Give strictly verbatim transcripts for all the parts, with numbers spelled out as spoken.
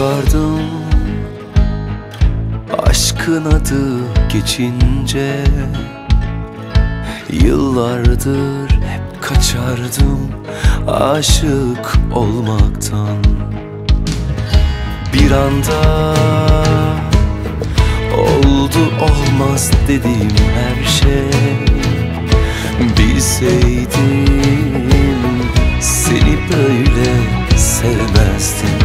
korkardım aşkın adı geçince. Yıllardır hep kaçardım aşık olmaktan. Bir anda oldu olmaz dediğim her şey. Bilseydim seni böyle sevmezdim.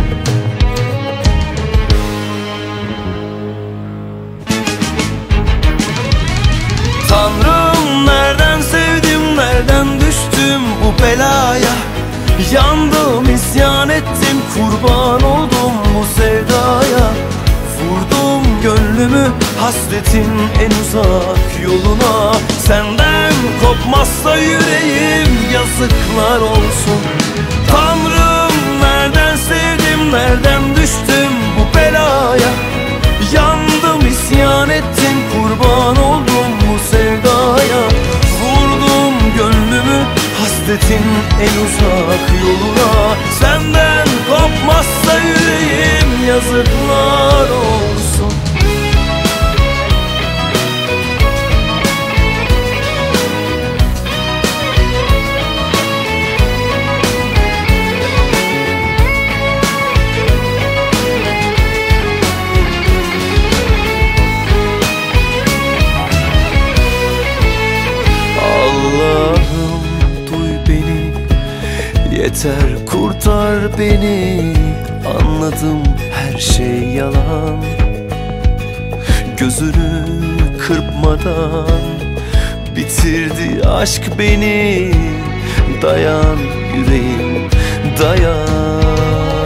Tanrım, nereden sevdim, nereden düştüm bu belaya? Yandım, isyan ettim, kurban oldum bu sevdaya. Vurdum gönlümü hasretin en uzak yoluna. Senden kopmazsa yüreğim yazıklar olsun. Tanrım, nereden sevdim, nereden düştüm bu belaya? Yandım, isyan ettim, kurban oldum bu sevdaya. Vurdum gönlümü hasretin en uzak yoluna. Senden kopmazsa yüreğim yazıklar olsun. Allah'ım, duy beni, yeter kurtar beni. Anladım, her şey yalan. Gözünü kırpmadan bitirdi aşk beni. Dayan yüreğim, dayan.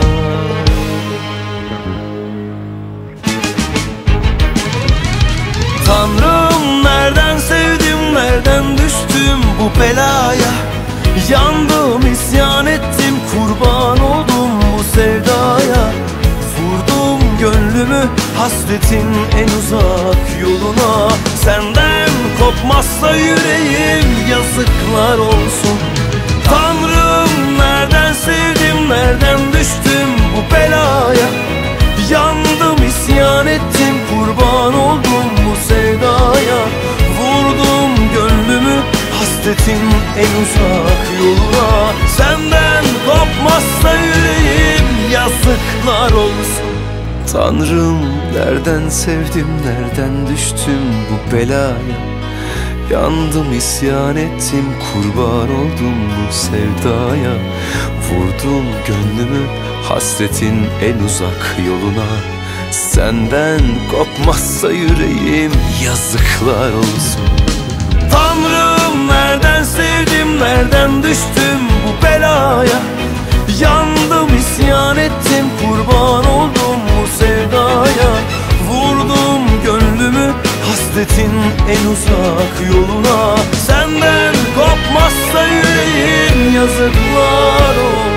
Tanrım, nereden sevdim, nereden düştüm bu belaya? Yandım, isyan ettim, kurban oldum bu sevdaya. Vurdum gönlümü hasretin en uzak yoluna. Senden kopmazsa yüreğim yazıklar olsun. Tanrım, nereden sevdim, nereden düştüm bu belaya? Yandım, isyan ettim, kurban oldum bu sevdaya. Vurdum gönlümü hasretin en uzak yoluna. Senden kopmazsa yüreğim yazıklar olsun. Tanrım, nereden sevdim, nereden düştüm bu belaya? Yandım, isyan ettim, kurban oldum bu sevdaya. Vurdum gönlümü hasretin en uzak yoluna. Senden kopmazsa yüreğim yazıklar olsun. Tanrım, nereden sevdim, nereden düştüm bu belaya? Yandım, isyan ettim, kurban oldum bu sevdaya. Vurdum gönlümü hasretin en uzak yoluna. Senden kopmazsa yüreğim yazıklar olsun.